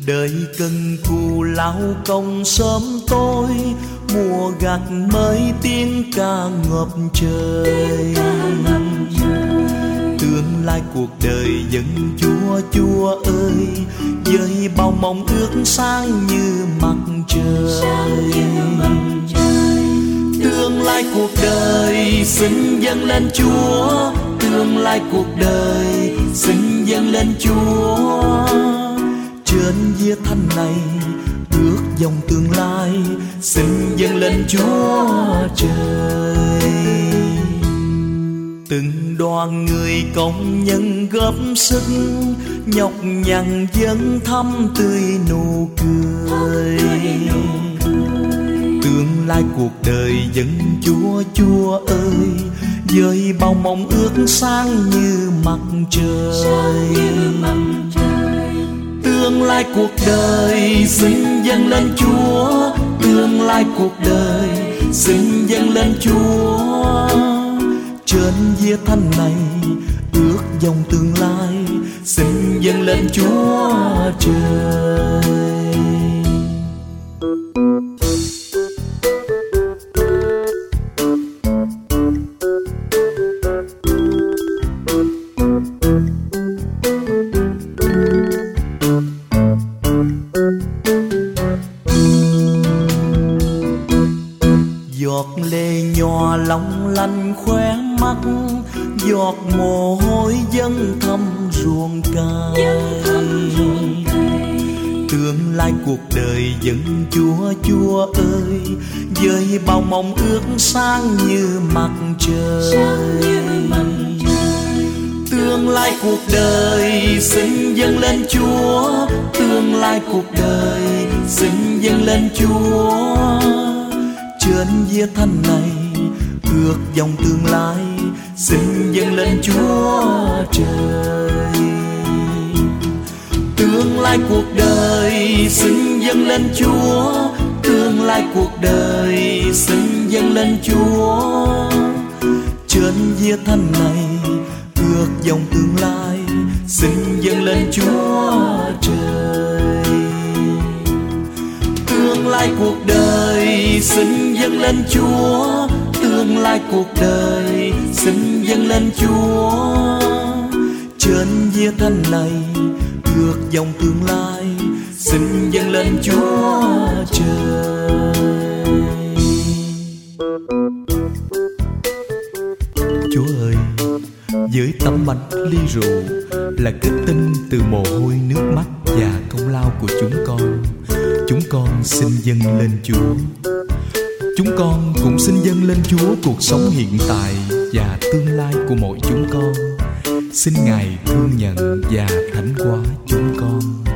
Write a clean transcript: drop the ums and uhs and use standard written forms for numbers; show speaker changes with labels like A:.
A: Đời cần cù lao công sớm tối, mùa gặt mới tiếng ca ngập trời. Tương lai cuộc đời dân Chúa, Chúa ơi, với bao mong ước sáng như mặt trời. Tương lai cuộc đời xin dâng lên Chúa, tương lai cuộc đời xin dâng lên Chúa. Trên vía thanh này ước dòng tương lai xin dâng lên Chúa trời. Từng đoàn người công nhân góp sức, nhọc nhằn dâng thăm tươi nụ cười. Tương lai cuộc đời dân Chúa, Chúa ơi, với bao mong ước sáng như mặt trời. Tương lai cuộc đời xin dâng lên Chúa, tương lai cuộc đời xin dâng lên Chúa. Trên vía thanh này ước dòng tương lai xin dâng lên Chúa trời. Giọt lệ nhòa long lanh khóe mắt, giọt mồ hôi dâng thăm ruộng cày. Tương lai cuộc đời dân Chúa, Chúa ơi, với bao mong ước sáng như mặt trời. Tương lai cuộc đời xin dâng lên Chúa, tương lai cuộc đời xin dâng lên Chúa. Trên vía thanh này ước dòng tương lai xin dâng lên Chúa trời. Tương lai cuộc đời xin dâng lên Chúa, tương lai cuộc đời xin dâng lên Chúa. Trên vía thanh này ước dòng tương lai xin dâng lên Chúa trời. Tương lai cuộc đời xin dâng lên Chúa, tương lai cuộc đời xin dâng lên Chúa. Trên vía thanh này ước dòng tương lai xin dâng lên Chúa trời. Chúa ơi, với tấm bánh ly rượu là kết tinh từ mồ hôi nước mắt và công lao của chúng con xin dâng lên Chúa. Chúng con cũng xin dâng lên Chúa cuộc sống hiện tại và tương lai của mỗi chúng con. Xin Ngài thương nhận và thánh hóa chúng con.